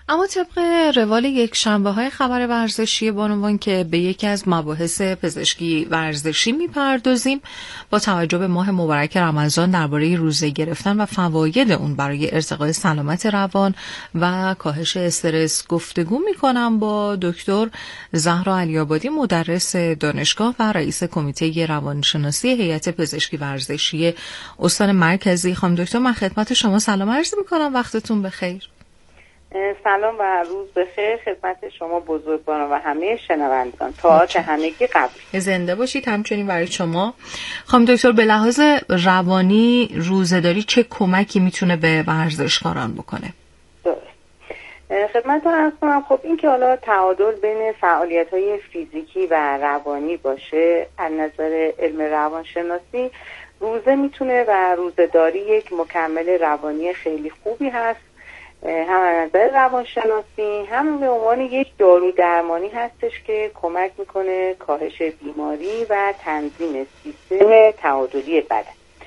اما طبق روال یک شنبه های خبر ورزشی بانوان که به یکی از مباحث پزشکی ورزشی میپردازیم، با توجه به ماه مبارک رمضان درباره روزه گرفتن و فواید اون برای ارتقای سلامت روان و کاهش استرس گفتگو میکنم با دکتر زهرا علی‌آبادی، مدرس دانشگاه و رئیس کمیته روانشناسی هیئت پزشکی ورزشی استان مرکزی. خانم دکتر، من خدمت شما سلام عرض میکنم، وقتتون بخیر. سلام و روز بخیر خدمت شما بزرگواران و همه شنوندگان. تاعت همگی قبول. زنده باشید. همچنین برای شما خانم دکتر، به لحاظ روانی روزه‌داری چه کمکی میتونه به ورزشکاران بکنه؟ درست. خدمتتون عرض کنم خب این که حالا تعادل بین فعالیت‌های فیزیکی و روانی باشه، از نظر علم روانشناسی روزه میتونه و روزه‌داری یک مکمل روانی خیلی خوبی هست، هم از نظر روانشناسی هم به عنوان یک دارو درمانی هستش که کمک میکنه کاهش بیماری و تنظیم سیستم تعادلی بدن.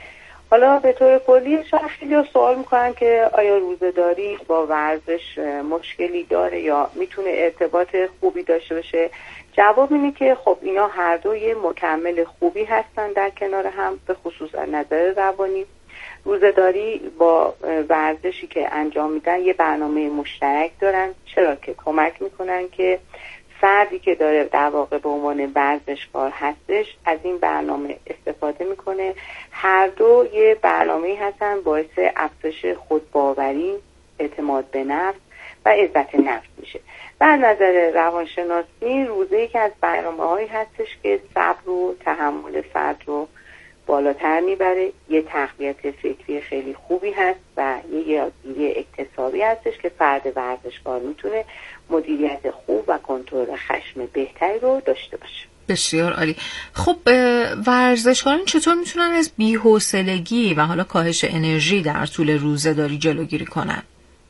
حالا به طور کلی شاید خیلی سوال میکنن که آیا روزه‌داری با ورزش مشکلی داره یا میتونه ارتباط خوبی داشته باشه؟ جواب اینه که خب اینا هر دو یه مکمل خوبی هستن در کنار هم، به خصوص از نظر روانی. روزه‌داری با ورزشی که انجام میدن یه برنامه مشترک دارن، چرا که کمک میکنن که فردی که داره در واقع به عنوان ورزشکار هستش از این برنامه استفاده میکنه. هر دو یه برنامه هستن باعث افزایش خودباوری، اعتماد به نفس و عزت نفس میشه. و از نظر روانشناسی روزه یکی از برنامه‌هایی هستش که صبر و تحمل فرد رو بالاتر میبره، یه تقویت فکری خیلی خوبی هست و یه یادگیری اکتسابی هستش که فرد ورزشکار میتونه مدیریت خوب و کنترل خشم بهتری رو داشته باشه. بسیار عالی. خب ورزشکاران چطور میتونن از بی‌حوصلگی و حالا کاهش انرژی در طول روزه‌داری جلوگیری کنن؟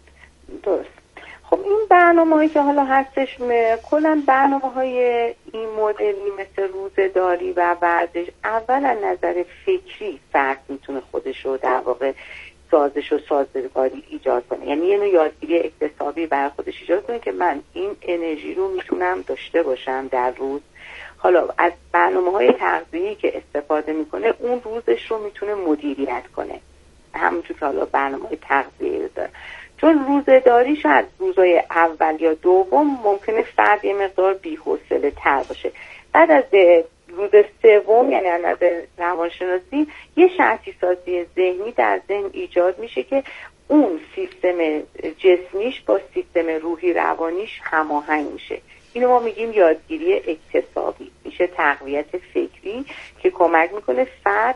درست. خب این برنامه‌هایی که حالا هستش کلاً برنامه‌های این مدلی مثل روزه‌داری و ورزش، اول از نظر فکری فرد میتونه خودش رو در واقع سازش و سازگاری ایجاد کنه، یعنی یه نوع یادگیری اکتسابی برای خودش ایجاد کنه که من این انرژی رو میتونم داشته باشم در روز. حالا از برنامه‌های تغذیه‌ای که استفاده میکنه اون روزش رو میتونه مدیریت کنه، همونجور که حالا برنامه‌های تغذیه‌ای داره. چون روزه‌داری شاید روزهای اول یا دوم ممکنه فرد یه مقدار بی‌حوصله تر باشه، بعد از روز سوم یعنی از نظر روانشناسی یه شرطی سازی ذهنی در ذهن ایجاد میشه که اون سیستم جسمیش با سیستم روحی روانیش هماهنگ میشه. اینو ما میگیم یادگیری اکتسابی، میشه تقویت فکری که کمک میکنه فرد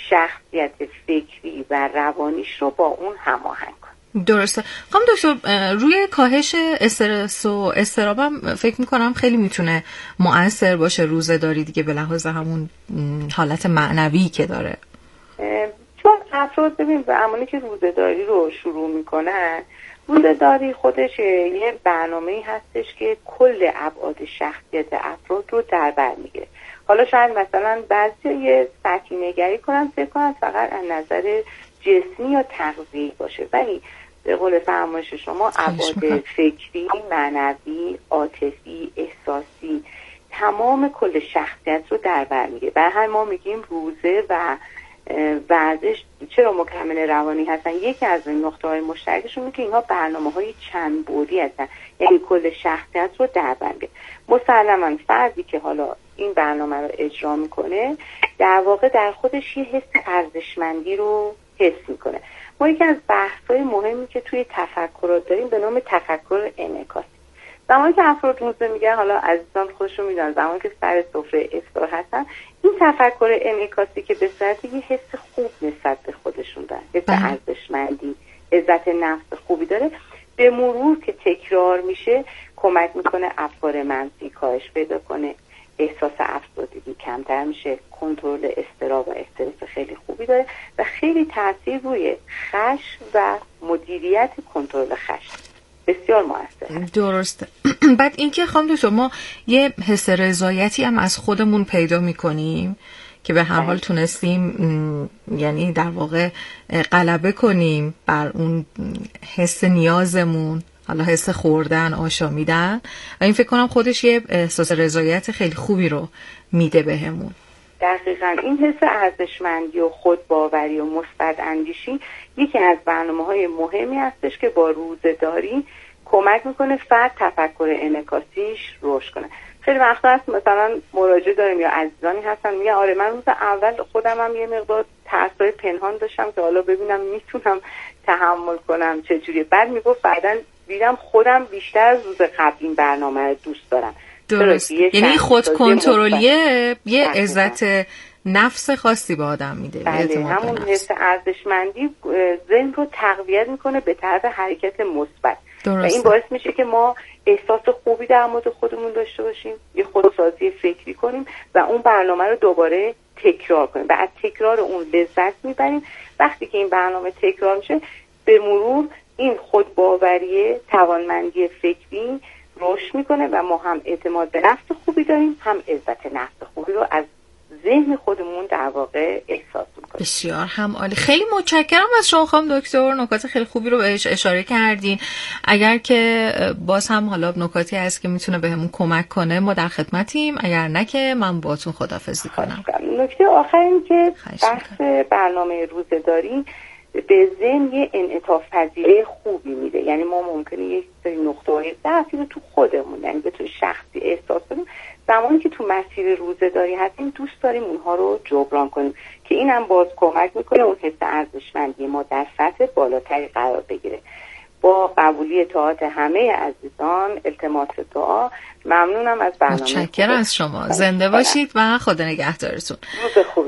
شخصیت فکری و روانیش رو با اون هماهنگ کنه. درسته. خانم دکتر، روی کاهش استرس و اضطرابم فکر میکنم خیلی میتونه مؤثر باشه روزه‌داری دیگه، به لحاظ همون حالت معنوی که داره. چون افراد ببین زمانی که روزه‌داری رو شروع میکنن، روزه‌داری خودش یه برنامه‌ای هستش که کل ابعاد شخصیت افراد رو در بر میگیره. حالا شاید مثلا بعضی یه سطحی نگری کنن فکر کنن فقط از نظر جسمی یا تغذیه‌ای باشه، ولی به قول فرمایش شما ابعاد فکری، معنوی، عاطفی، احساسی، تمام کل شخصیت رو در بر میگیره. برای همین ما میگیم روزه و ورزش چرا مکمل روانی هستن. یکی از نقطه‌های مشترکشون اینه که اینها برنامه‌های چند بعدی هستن، یعنی کل شخصیت رو در بر میگیره. مسلماً فردی که حالا این برنامه رو اجرا میکنه در واقع در خودش یه حس ارزشمندی رو حس میکنه. ما یکی از بحث‌های مهمی که توی تفکرات داریم به نام تفکر انعکاسی. زمانی که افراد روزه میگن، حالا عزیزان خودشون میدونن، زمانی که سر سفره افطار هستن، این تفکر انعکاسی که به صورت یه حس خوب نسبت به خودشون دارن، حس ارزشمندی، عزت نفس خوبی داره، به مرور که تکرار میشه کمک میکنه افکار منفی کاهش پیدا کنه، احساس افسردگی کمتر میشه، کنترل اضطراب و استرس خیلی خوبی داره و خیلی تاثیر روی خشم و مدیریت کنترل خشم بسیار موثره. درسته. بعد اینکه خانم دکتر ما یه حس رضایتی هم از خودمون پیدا میکنیم که به هر حال تونستیم یعنی در واقع غلبه کنیم بر اون حس نیازمون، حالا حس خوردن، آشامیدن و این فکر کنم خودش یه احساس رضایت خیلی خوبی رو میده بهمون. دقیقاً این حس ارزشمندی و خودباوری و مثبت اندیشی یکی از برنامه‌های مهمی هستش که با روزه‌داری کمک میکنه فرد تفکر انعکاسیش رشد کنه. خیلی وقتا هست مثلا مراجعه داریم یا عزیزانی هستن میگن آره من روز اول خودم هم یه مقدار تأثیر پنهان داشتم که حالا ببینم میتونم تحمل کنم چجوری، بعد میگفت بعداً دیدم خودم بیشتر از روز قبل این برنامه رو دوست دارم. درست، یعنی خود کنترلیه یه عزت نفس خاصی به آدم میده. بله، همون حس ارزشمندی ذهن رو تقویت میکنه به طرف حرکت مثبت و این باعث میشه که ما احساس خوبی در مورد خودمون داشته باشیم، یه خودسازی فکری کنیم و اون برنامه رو دوباره تکرار کنیم و از تکرار اون لذت میبریم. وقتی که این برنامه تکرار میشه به مرور این خودباوری، توانمندی فکری رشد میکنه و ما هم اعتماد به نفس خوبی داریم، هم عزت نفس خوبی رو از ذهن خودمون در واقع احساس میکنیم. بسیار هم عالی. خیلی متشکرم از شما خانم دکتر، نکات خیلی خوبی رو بهش اشاره کردین. اگر که باز هم حالا نکاتی هست که میتونه بهمون کمک کنه ما در خدمتیم، اگر نه که من باهاتون خداحافظی کنم. نکته آخر این که بحث برنامه روزه‌داری به ذهن یه انعطاف پذیری خوبی میده. یعنی ما ممکنه یک سری نقطه‌های ضعفی رو تو خودمون، یعنی به طور شخصی احساس کنیم، زمانی که تو مسیر روزه‌داری هستیم دوست داریم اونها رو جبران کنیم که اینم باز کمک میکنه اون حس ارزشمندی ما در سطح بالاتری قرار بگیره. با قبولی اطاعت همه عزیزان، التماس دعا، ممنونم از برنامه. متشکرم از شما. زنده باشید و خدا نگهدارتون. روز خوبی.